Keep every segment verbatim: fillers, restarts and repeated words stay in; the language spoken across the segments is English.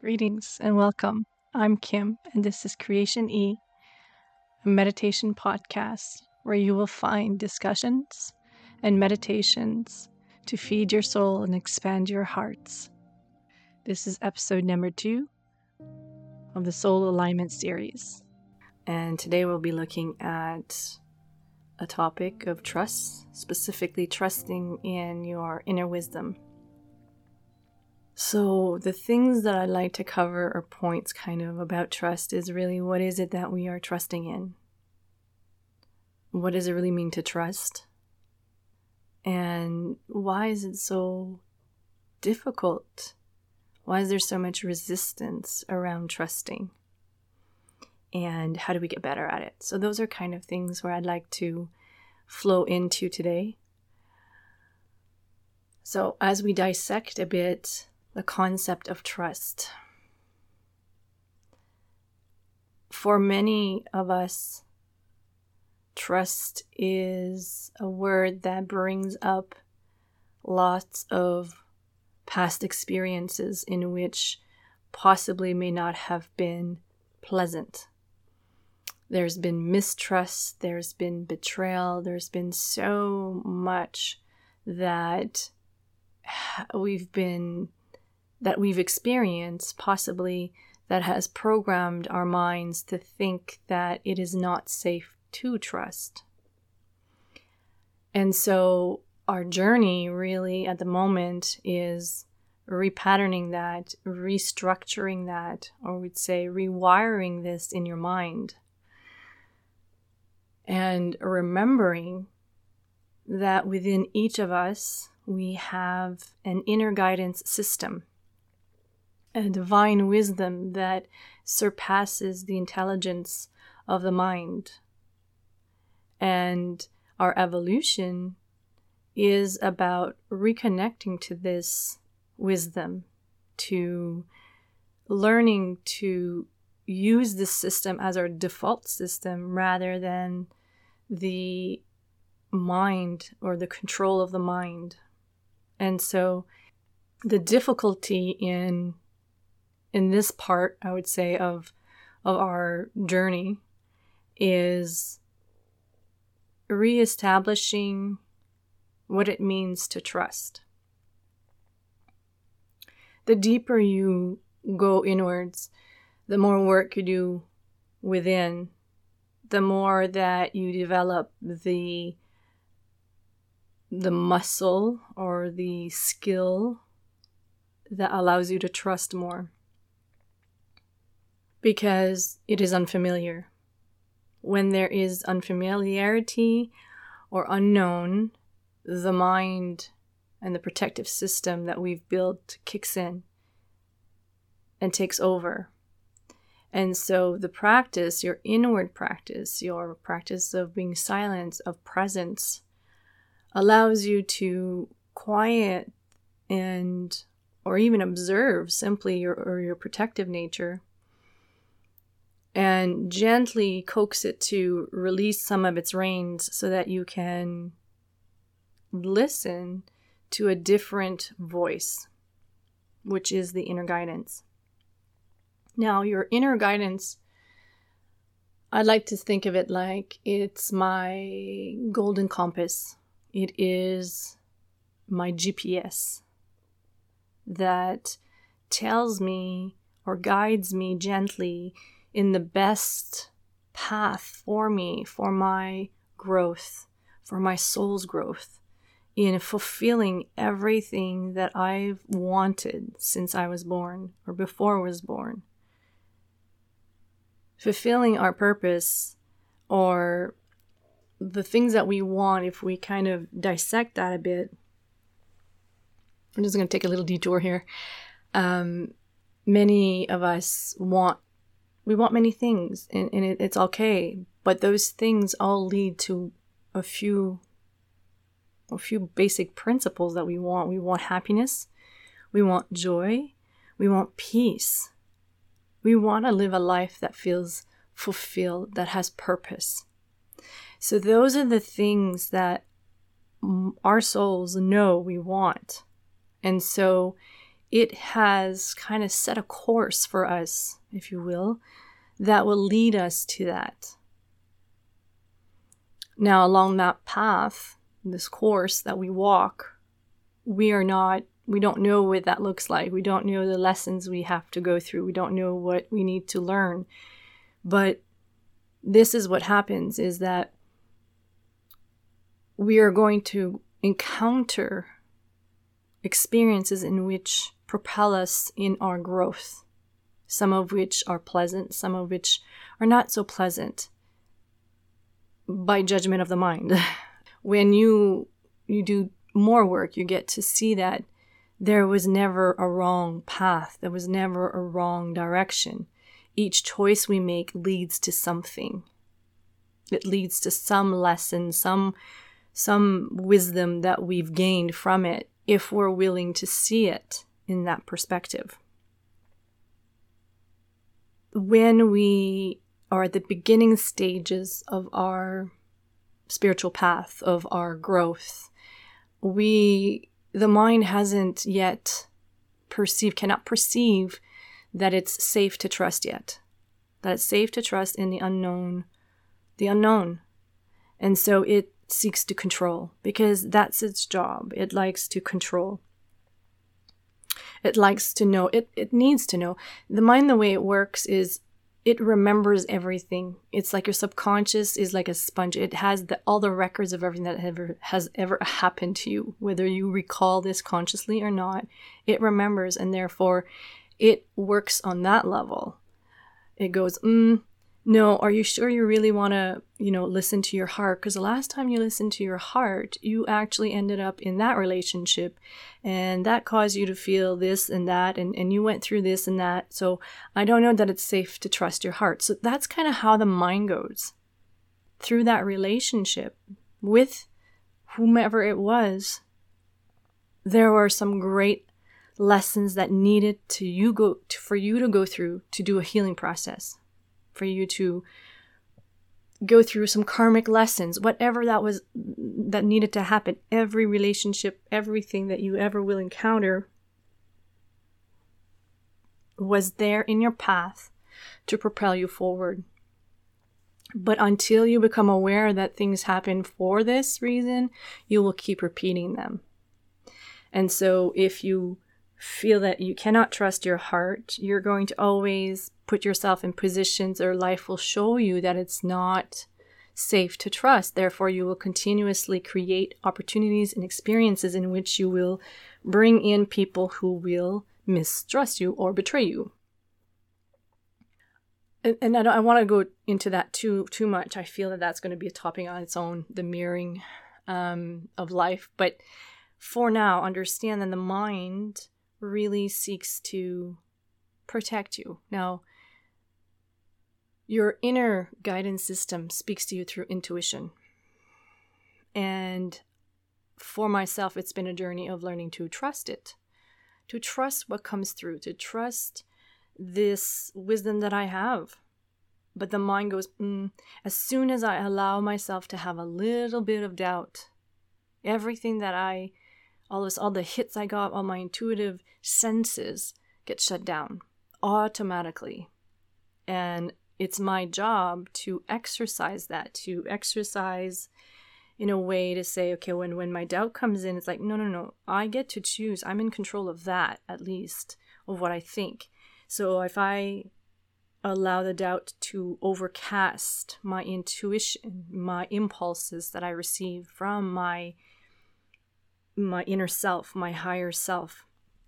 Greetings and welcome. I'm Kim, and this is Creation E, a meditation podcast where you will find discussions and meditations to feed your soul and expand your hearts. This is episode number two of the Soul Alignment series. And today we'll be looking at a topic of trust, specifically trusting in your inner wisdom. So the things that I'd like to cover or points kind of about trust is really, what is it that we are trusting in? What does it really mean to trust? And why is it so difficult? Why is there so much resistance around trusting? And how do we get better at it? So those are kind of things where I'd like to flow into today. So as we dissect a bit the concept of trust. For many of us, trust is a word that brings up lots of past experiences in which possibly may not have been pleasant. There's been mistrust, there's been betrayal, there's been so much that we've been that we've experienced, possibly, that has programmed our minds to think that it is not safe to trust. And so our journey really at the moment is repatterning that, restructuring that, or we'd say rewiring this in your mind. And remembering that within each of us, we have an inner guidance system, a divine wisdom that surpasses the intelligence of the mind. And our evolution is about reconnecting to this wisdom, to learning to use this system as our default system rather than the mind or the control of the mind. And so the difficulty in in this part, I would say, of of our journey is reestablishing what it means to trust. The deeper you go inwards, the more work you do within, the more that you develop the the muscle or the skill that allows you to trust more. Because it is unfamiliar. When there is unfamiliarity or unknown, the mind and the protective system that we've built kicks in and takes over. And so the practice, your inward practice, your practice of being silent, of presence, allows you to quiet and or even observe simply your or your protective nature and gently coax it to release some of its reins so that you can listen to a different voice, which is the inner guidance. Now, your inner guidance, I'd like to think of it like it's my golden compass. It is my G P S that tells me or guides me gently in the best path for me, for my growth, for my soul's growth, in fulfilling everything that I've wanted since I was born or before I was born. Fulfilling our purpose or the things that we want, if we kind of dissect that a bit. I'm just going to take a little detour here. Um, many of us want We want many things, and, and it, it's okay. But those things all lead to a few, a few basic principles that we want. We want happiness. We want joy. We want peace. We want to live a life that feels fulfilled, that has purpose. So those are the things that our souls know we want. And so it has kind of set a course for us, if you will, that will lead us to that. Now, along that path, this course that we walk, we are not, we don't know what that looks like. We don't know the lessons we have to go through. We don't know what we need to learn. But this is what happens, is that we are going to encounter experiences in which propel us in our growth. Some of which are pleasant, some of which are not so pleasant by judgment of the mind. When you you do more work, you get to see that there was never a wrong path. There was never a wrong direction. Each choice we make leads to something. It leads to some lesson, some, some wisdom that we've gained from it, if we're willing to see it in that perspective. When we are at the beginning stages of our spiritual path, of our growth, we, the mind hasn't yet perceived, cannot perceive that it's safe to trust yet. That it's safe to trust in the unknown, the unknown. And so it seeks to control, because that's its job. It likes to control. It likes to know. It, it needs to know. The mind, the way it works is it remembers everything. It's like your subconscious is like a sponge. It has the, all the records of everything that ever has ever happened to you, whether you recall this consciously or not. It remembers, and therefore it works on that level. It goes, mm, no, are you sure you really want to, you know, listen to your heart? Because the last time you listened to your heart, you actually ended up in that relationship, and that caused you to feel this and that, and, and you went through this and that. So I don't know that it's safe to trust your heart. So that's kind of how the mind goes through that relationship with whomever it was. There were some great lessons that needed to you go to, for you to go through to do a healing process. For you to go through some karmic lessons, whatever that was that needed to happen. Every relationship, everything that you ever will encounter was there in your path to propel you forward. But until you become aware that things happen for this reason, you will keep repeating them. And so if you feel that you cannot trust your heart, you're going to always put yourself in positions, or life will show you that it's not safe to trust. Therefore, you will continuously create opportunities and experiences in which you will bring in people who will mistrust you or betray you. And, and I don't I want to go into that too too much. I feel that that's going to be a topic on its own, the mirroring um, of life. But for now, understand that the mind really seeks to protect you. Now, your inner guidance system speaks to you through intuition. And for myself, it's been a journey of learning to trust it, to trust what comes through, to trust this wisdom that I have. But the mind goes, mm. As soon as I allow myself to have a little bit of doubt, everything that I All this, all the hits I got, all my intuitive senses get shut down automatically. And it's my job to exercise that, to exercise in a way to say, okay, when, when my doubt comes in, it's like, no, no, no, I get to choose. I'm in control of that, at least, of what I think. So if I allow the doubt to overcast my intuition, my impulses that I receive from my my inner self, my higher self,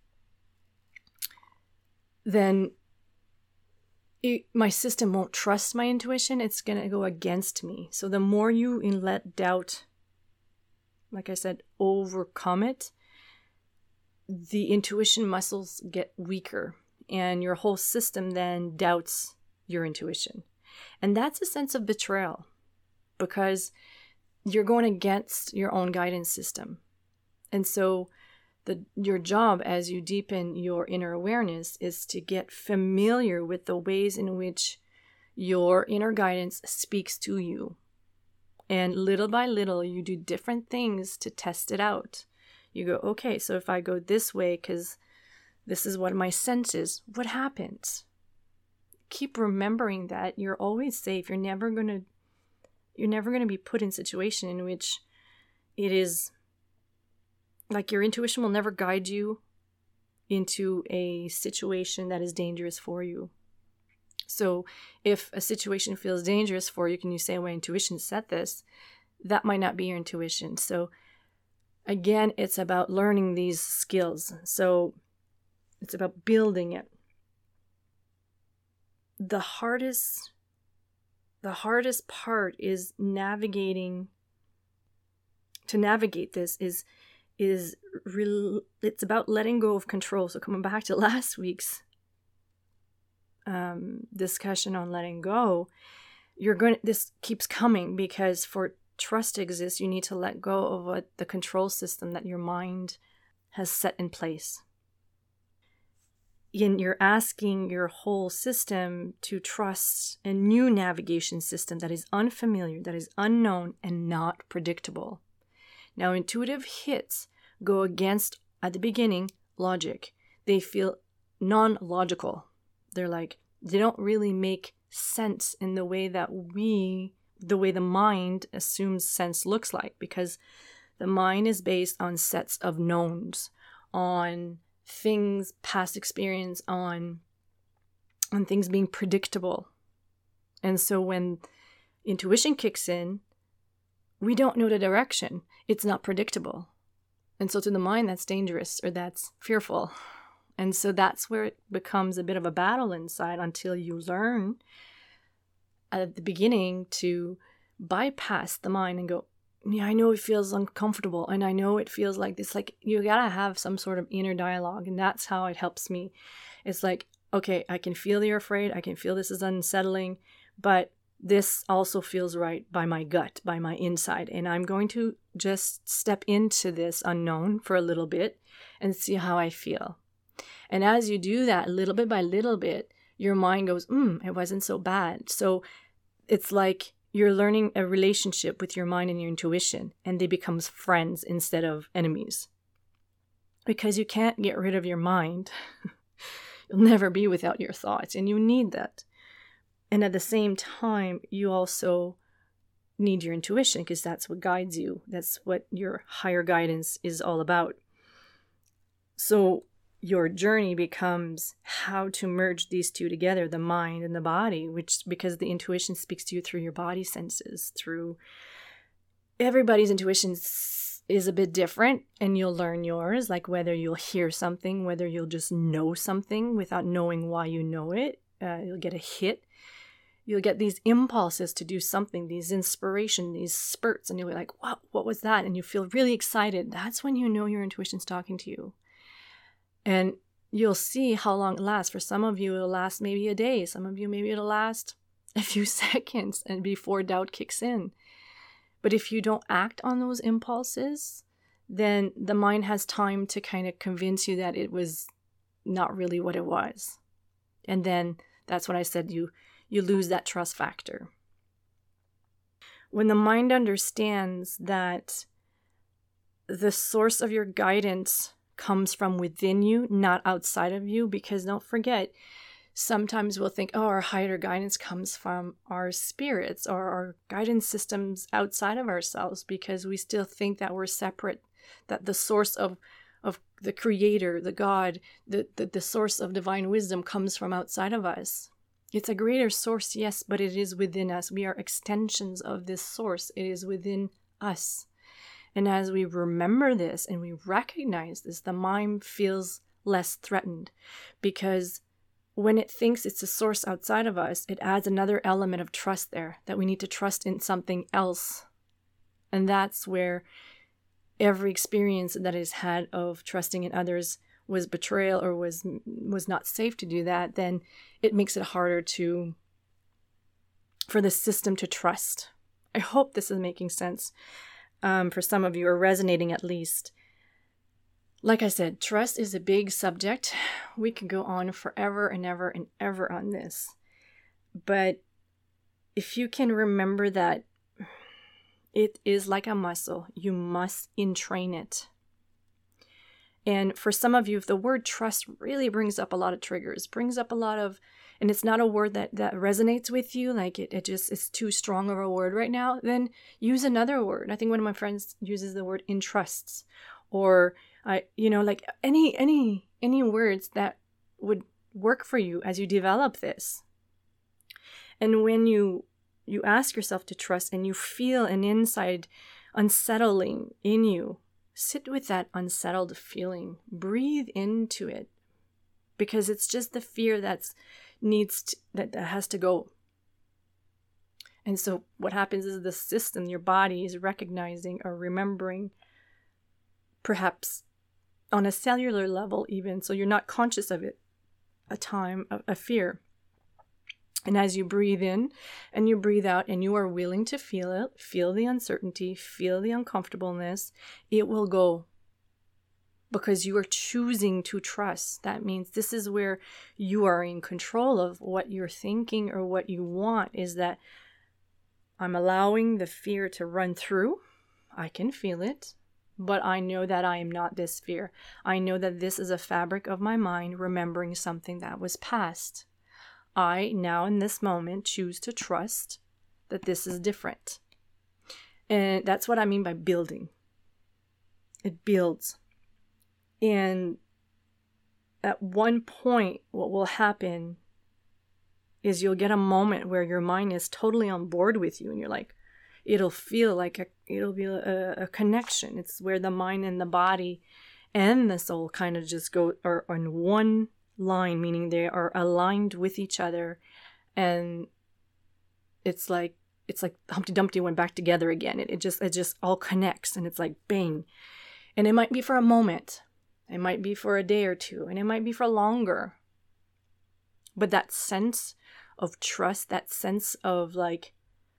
then it, my system won't trust my intuition. It's going to go against me. So the more you in let doubt, like I said, overcome it, the intuition muscles get weaker, and your whole system then doubts your intuition. And that's a sense of betrayal, because you're going against your own guidance system. And so the your job as you deepen your inner awareness is to get familiar with the ways in which your inner guidance speaks to you. And little by little, you do different things to test it out. You go, okay, so if I go this way, because This is what my sense is. What happens? Keep remembering that you're always safe. You're never going to you're never going to be put in a situation in which it is like your intuition will never guide you into a situation that is dangerous for you. So if a situation feels dangerous for you, can you say, my intuition said this? That might not be your intuition. So again, it's about learning these skills. So it's about building it. The hardest, the hardest part is navigating, to navigate this is, is real, it's about letting go of control. So coming back to last week's um, discussion on letting go, you're going to, this keeps coming because for trust to exist, you need to let go of what the control system that your mind has set in place. And you're asking your whole system to trust a new navigation system that is unfamiliar, that is unknown, and not predictable. Now, intuitive hits go against, at the beginning, logic. They feel non-logical. They're like, they don't really make sense in the way that we, the way the mind assumes sense looks like, because the mind is based on sets of knowns, on things, past experience, on, on things being predictable. And so when intuition kicks in, we don't know the direction. It's not predictable. And so to the mind, that's dangerous or that's fearful. And so that's where it becomes a bit of a battle inside until you learn at the beginning to bypass the mind and go, yeah, I know it feels uncomfortable and I know it feels like this. Like, you gotta have some sort of inner dialogue, and that's how it helps me. It's like, okay, I can feel you're afraid. I can feel this is unsettling, but this also feels right by my gut, by my inside. And I'm going to just step into this unknown for a little bit and see how I feel. And as you do that, little bit by little bit, your mind goes, hmm, it wasn't so bad. So it's like you're learning a relationship with your mind and your intuition, and they become friends instead of enemies. Because you can't get rid of your mind. You'll never be without your thoughts, and you need that. And at the same time, you also need your intuition, because that's what guides you. That's what your higher guidance is all about. So your journey becomes how to merge these two together, the mind and the body, which, because the intuition speaks to you through your body senses, through everybody's intuition is a bit different, and you'll learn yours, like whether you'll hear something, whether you'll just know something without knowing why you know it. Uh, you'll get a hit. You'll get these impulses to do something, these inspiration, these spurts, and you'll be like, wow, what was that? And you feel really excited. That's when you know your intuition's talking to you. And you'll see how long it lasts. For some of you, it'll last maybe a day. Some of you, maybe it'll last a few seconds and before doubt kicks in. But if you don't act on those impulses, then the mind has time to kind of convince you that it was not really what it was. And then that's when I said you, you lose that trust factor. When the mind understands that the source of your guidance comes from within you, not outside of you, because don't forget, sometimes we'll think, oh, our higher guidance comes from our spirits or our guidance systems outside of ourselves, because we still think that we're separate, that the source of of the creator, the God, the, the, the source of divine wisdom comes from outside of us. It's a greater source, yes, but it is within us. We are extensions of this source. It is within us. And as we remember this and we recognize this, the mind feels less threatened, because when it thinks it's a source outside of us, it adds another element of trust there, that we need to trust in something else. And that's where every experience that is had of trusting in others was betrayal or was was not safe to do that, then it makes it harder to for the system to trust. I hope this is making sense. Um, for some of you, or resonating at least. Like I said, trust is a big subject. We can go on forever and ever and ever on this. But if you can remember that it is like a muscle, you must entrain it. And for some of you, if the word trust really brings up a lot of triggers, brings up a lot of, and it's not a word that, that resonates with you, like it, it just is too strong of a word right now, then use another word. I think one of my friends uses the word entrusts, or, uh, you know, like any, any, any words that would work for you as you develop this. And when you, you ask yourself to trust and you feel an inside unsettling in you, sit with that unsettled feeling. Breathe into it, because it's just the fear that's needs to, that, that has to go. And so what happens is the system, your body is recognizing or remembering, perhaps on a cellular level even, so you're not conscious of it, a time of a fear. And as you breathe in and you breathe out and you are willing to feel it, feel the uncertainty, feel the uncomfortableness, it will go. Because you are choosing to trust. That means this is where you are in control of what you're thinking or what you want, is that I'm allowing the fear to run through. I can feel it, but I know that I am not this fear. I know that this is a fabric of my mind remembering something that was past. I now in this moment choose to trust that this is different. And that's what I mean by building. It builds. And at one point, what will happen is you'll get a moment where your mind is totally on board with you, and you're like, it'll feel like a, it'll be a, a connection. It's where the mind and the body and the soul kind of just go are on one line, meaning they are aligned with each other, and it's like it's like Humpty Dumpty went back together again. It, it just it just all connects, and it's like bang. And it might be for a moment, it might be for a day or two, and it might be for longer. But that sense of trust, that sense of like,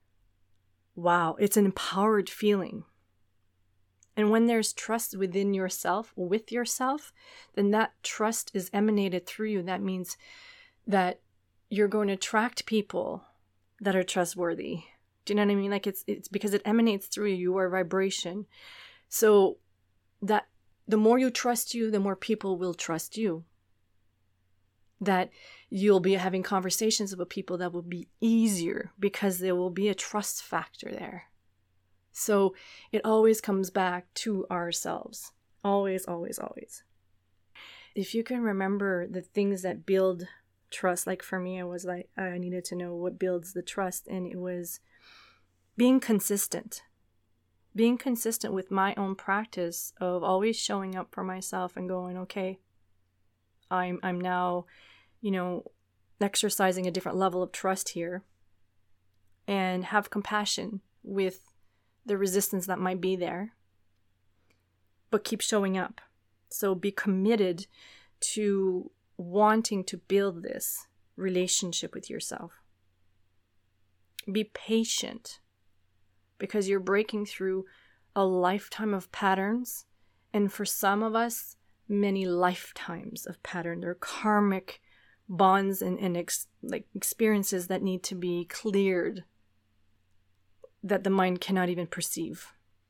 wow, it's an empowered feeling. And when there's trust within yourself, with yourself, then that trust is emanated through you. That means that you're going to attract people that are trustworthy. Do you know what I mean? Like it's it's because it emanates through you, your vibration. So that the more you trust you, the more people will trust you. That you'll be having conversations with people that will be easier because there will be a trust factor there. So it always comes back to ourselves. Always, always, always. If you can remember the things that build trust, like for me, I was like, I needed to know what builds the trust. And it was being consistent. Being consistent with my own practice of always showing up for myself and going, okay, I'm I'm now, you know, exercising a different level of trust here, and have compassion with the resistance that might be there, but keep showing up. So be committed to wanting to build this relationship with yourself. Be patient, because you're breaking through a lifetime of patterns, and for some of us, many lifetimes of pattern. They're karmic bonds and, and ex, like experiences that need to be cleared, that the mind cannot even perceive.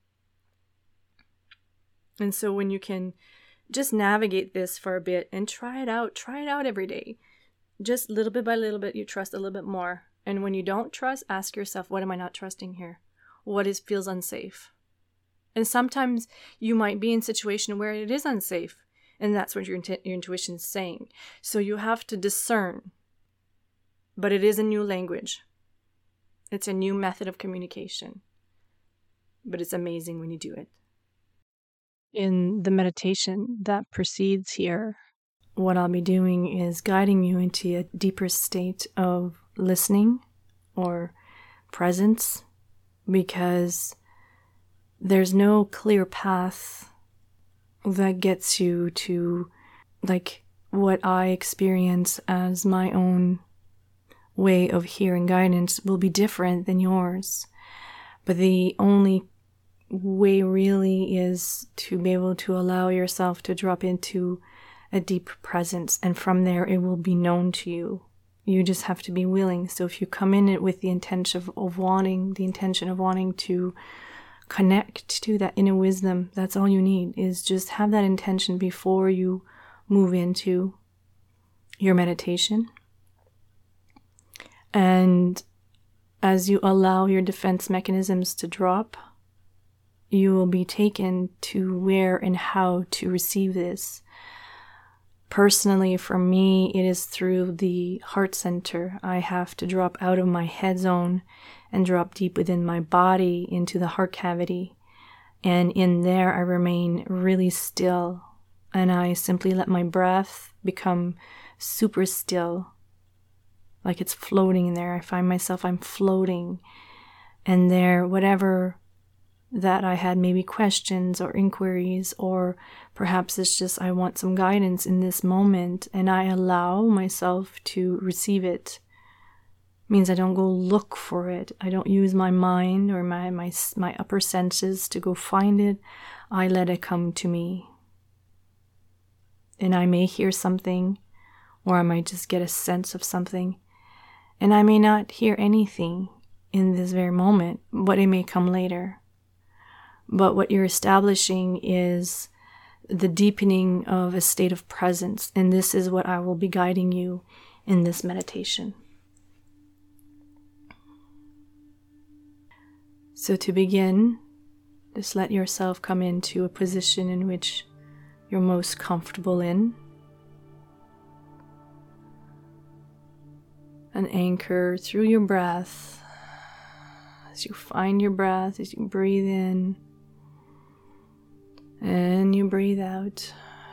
And so when you can just navigate this for a bit and try it out, try it out every day. Just little bit by little bit, you trust a little bit more. And when you don't trust, ask yourself, what am I not trusting here? What is feels unsafe? And sometimes you might be in a situation where it is unsafe, and that's what your, your intuition is saying. So you have to discern. But it is a new language. It's a new method of communication. But it's amazing when you do it. In the meditation that precedes here, what I'll be doing is guiding you into a deeper state of listening or presence, because there's no clear path that gets you to like what I experience as my own way of hearing guidance will be different than yours. But the only way really is to be able to allow yourself to drop into a deep presence, and from there it will be known to you. You just have to be willing. So if you come in it with the intention of, of wanting, the intention of wanting to connect to that inner wisdom. That's all you need, is just have that intention before you move into your meditation. And as you allow your defense mechanisms to drop, you will be taken to where and how to receive this. Personally, for me, it is through the heart center. I have to drop out of my head zone and drop deep within my body into the heart cavity. And in there, I remain really still. And I simply let my breath become super still, like it's floating in there. I find myself, I'm floating. And there, whatever that I had, maybe questions or inquiries, or perhaps it's just I want some guidance in this moment, and I allow myself to receive it. It means I don't go look for it. I don't use my mind or my, my, my upper senses to go find it. I let it come to me. And I may hear something, or I might just get a sense of something, and I may not hear anything in this very moment, but it may come later. But what you're establishing is the deepening of a state of presence, and this is what I will be guiding you in this meditation. So to begin, just let yourself come into a position in which you're most comfortable in. And anchor through your breath as you find your breath, as you breathe in and you breathe out.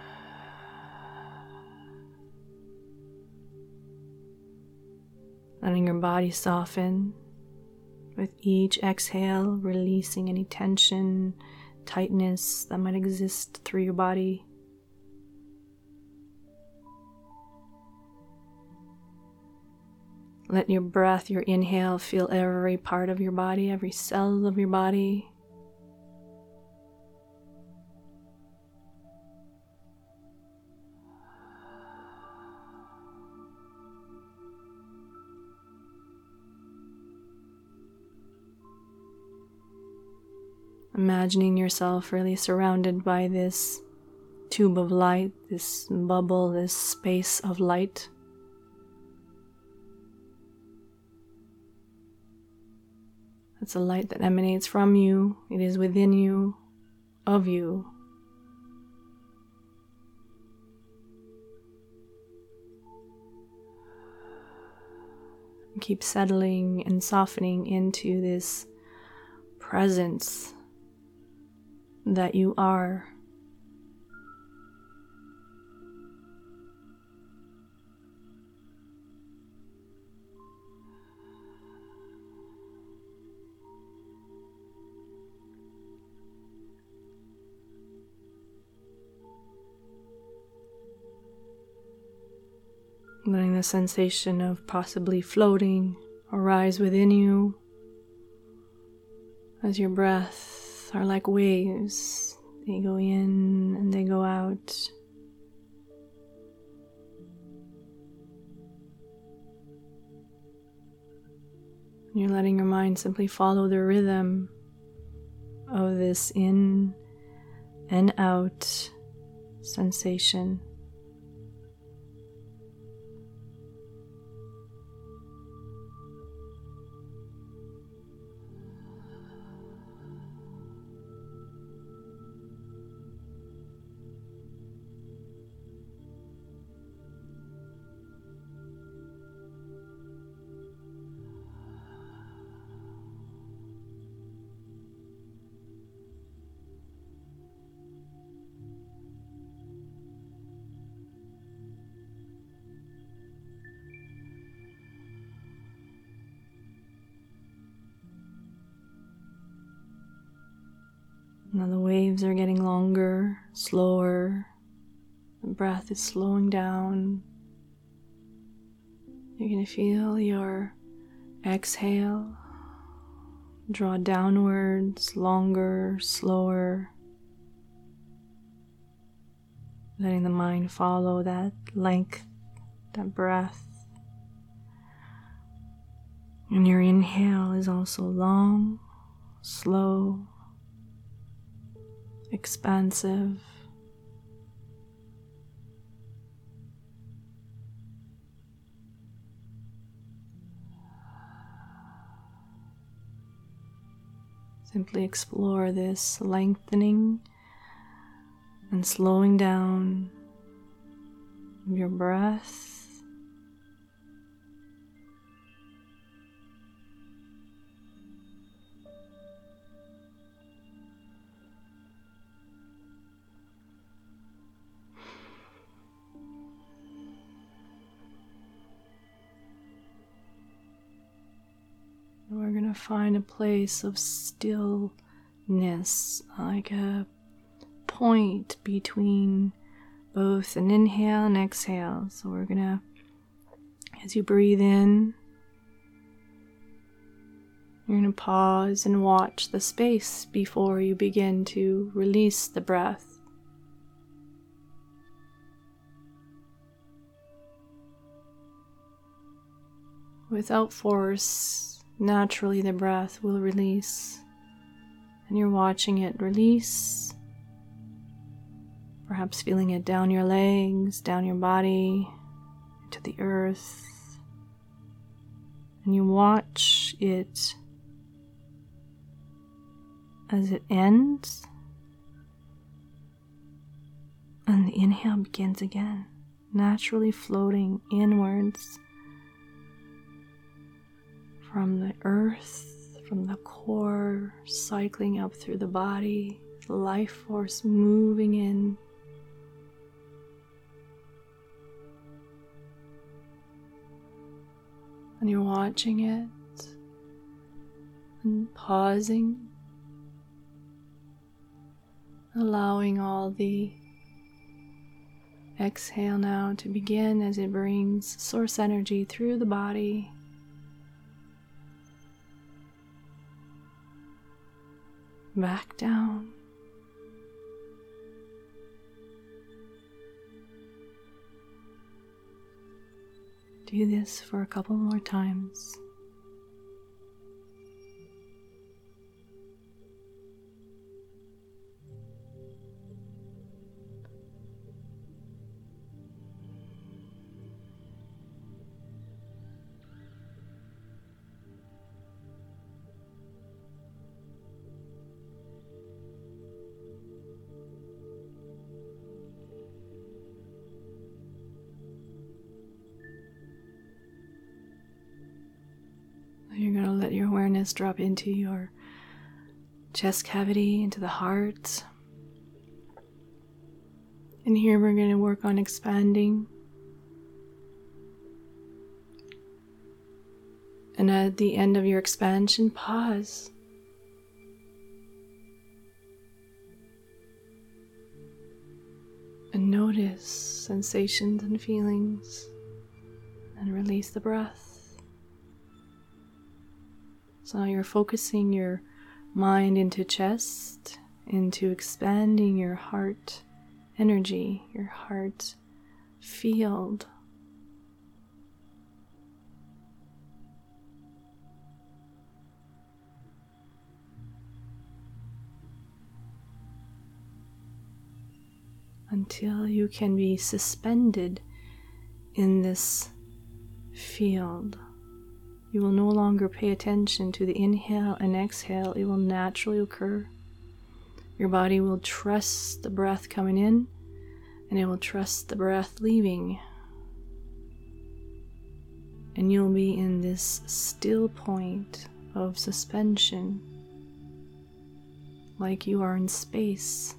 Letting your body soften with each exhale, releasing any tension, tightness that might exist through your body. Let your breath, your inhale, feel every part of your body, every cell of your body. Imagining yourself really surrounded by this tube of light, this bubble, this space of light. It's a light that emanates from you. It is within you, of you. And keep settling and softening into this presence that you are. Letting the sensation of possibly floating arise within you as your breaths are like waves. They go in and they go out. You're letting your mind simply follow the rhythm of this in and out sensation. Now the waves are getting longer, slower. The breath is slowing down. You're going to feel your exhale draw downwards, longer, slower. Letting the mind follow that length, that breath. And your inhale is also long, slow, expansive. Simply explore this lengthening and slowing down of your breath. We're going to find a place of stillness, like a point between both an inhale and exhale. So we're going to, as you breathe in, you're going to pause and watch the space before you begin to release the breath. Without force, naturally the breath will release, and you're watching it release, perhaps feeling it down your legs, down your body, to the earth, and you watch it as it ends, and the inhale begins again, naturally floating inwards from the earth, from the core, cycling up through the body, the life force moving in. And you're watching it and pausing, allowing all the exhale now to begin as it brings source energy through the body. Back down. Do this for a couple more times. You're going to let your awareness drop into your chest cavity, into the heart. And here we're going to work on expanding. And at the end of your expansion, pause. And notice sensations and feelings. And release the breath. So now you're focusing your mind into chest, into expanding your heart energy, your heart field. Until you can be suspended in this field. You will no longer pay attention to the inhale and exhale. It will naturally occur. Your body will trust the breath coming in, and it will trust the breath leaving. And you'll be in this still point of suspension, like you are in space.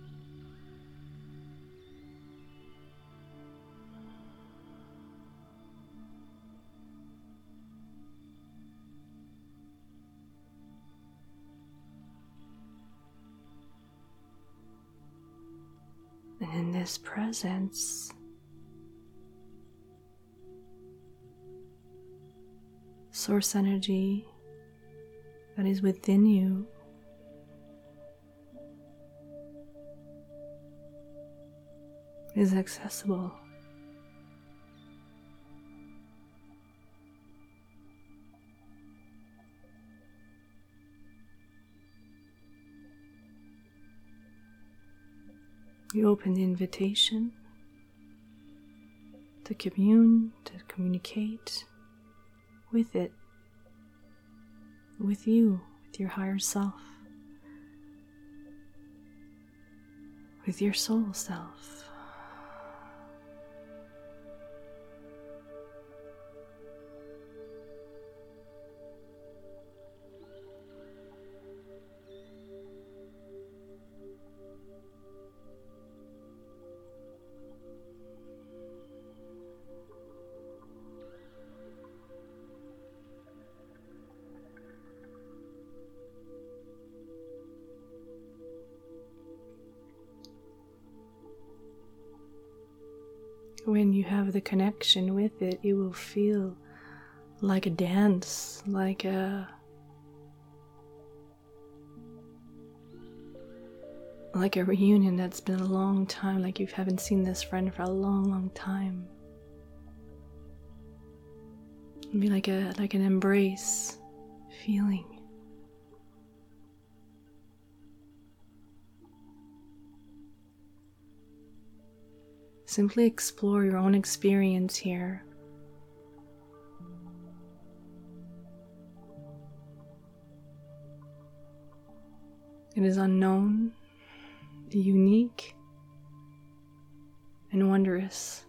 And in this presence, source energy that is within you is accessible. You open the invitation to commune, to communicate with it, with you, with your higher self, with your soul self. When you have the connection with it, it will feel like a dance, like a like a reunion that's been a long time, like you haven't seen this friend for a long, long time. It'll be like a like an embrace feeling. Simply explore your own experience here. It is unknown, unique, and wondrous.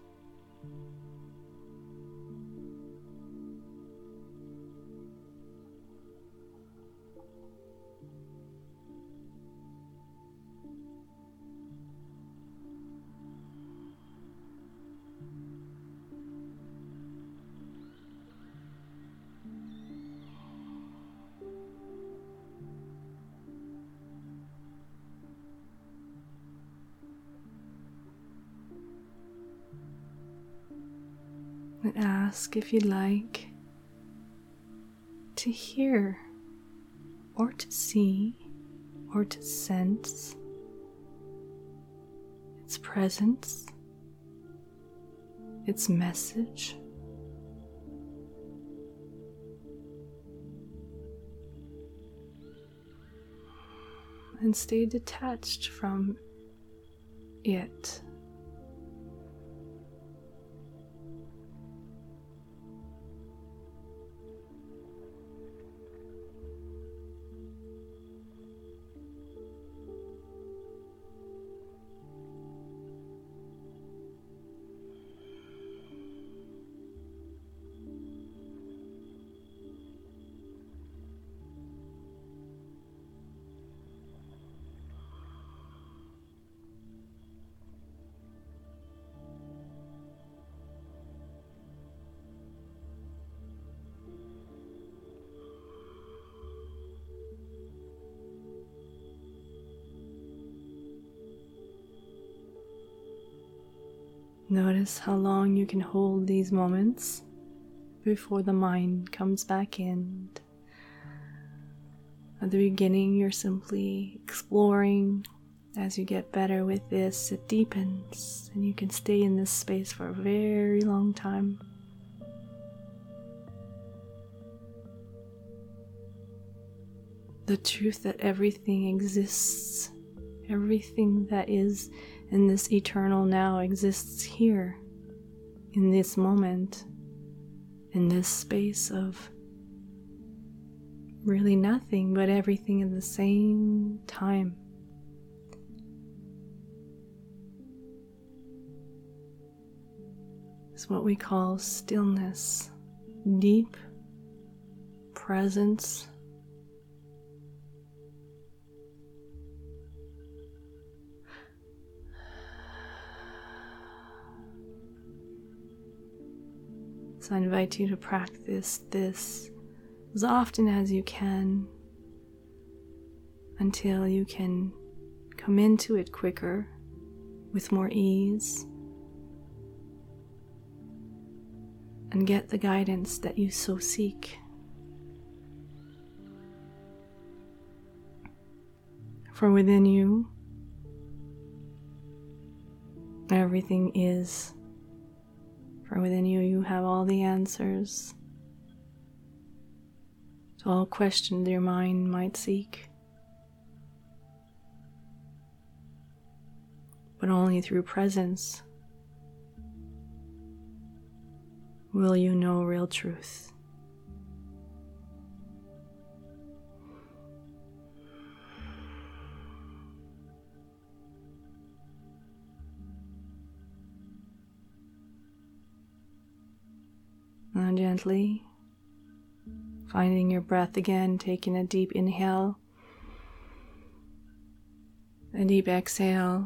And ask if you'd like to hear or to see or to sense its presence, its message. And stay detached from it. Notice how long you can hold these moments before the mind comes back in. At the beginning, you're simply exploring. As you get better with this, it deepens, and you can stay in this space for a very long time. The truth that everything exists, everything that is in this eternal now exists here, in this moment, in this space of really nothing but everything at the same time. It's what we call stillness, deep presence. So I invite you to practice this as often as you can until you can come into it quicker with more ease and get the guidance that you so seek. For within you, everything is. For within you, you have all the answers to all questions your mind might seek. but only through presence will you know real truth. Now gently finding your breath again, taking a deep inhale, a deep exhale.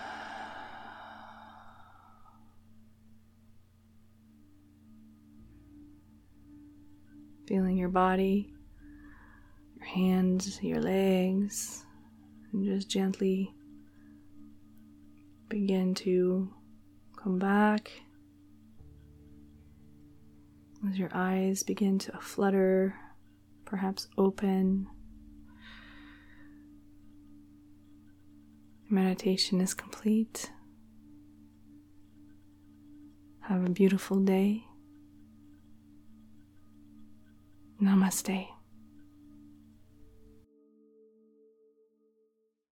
Feeling your body, your hands, your legs, and just gently begin to come back as your eyes begin to flutter, perhaps open. Meditation is complete. Have a beautiful day. Namaste.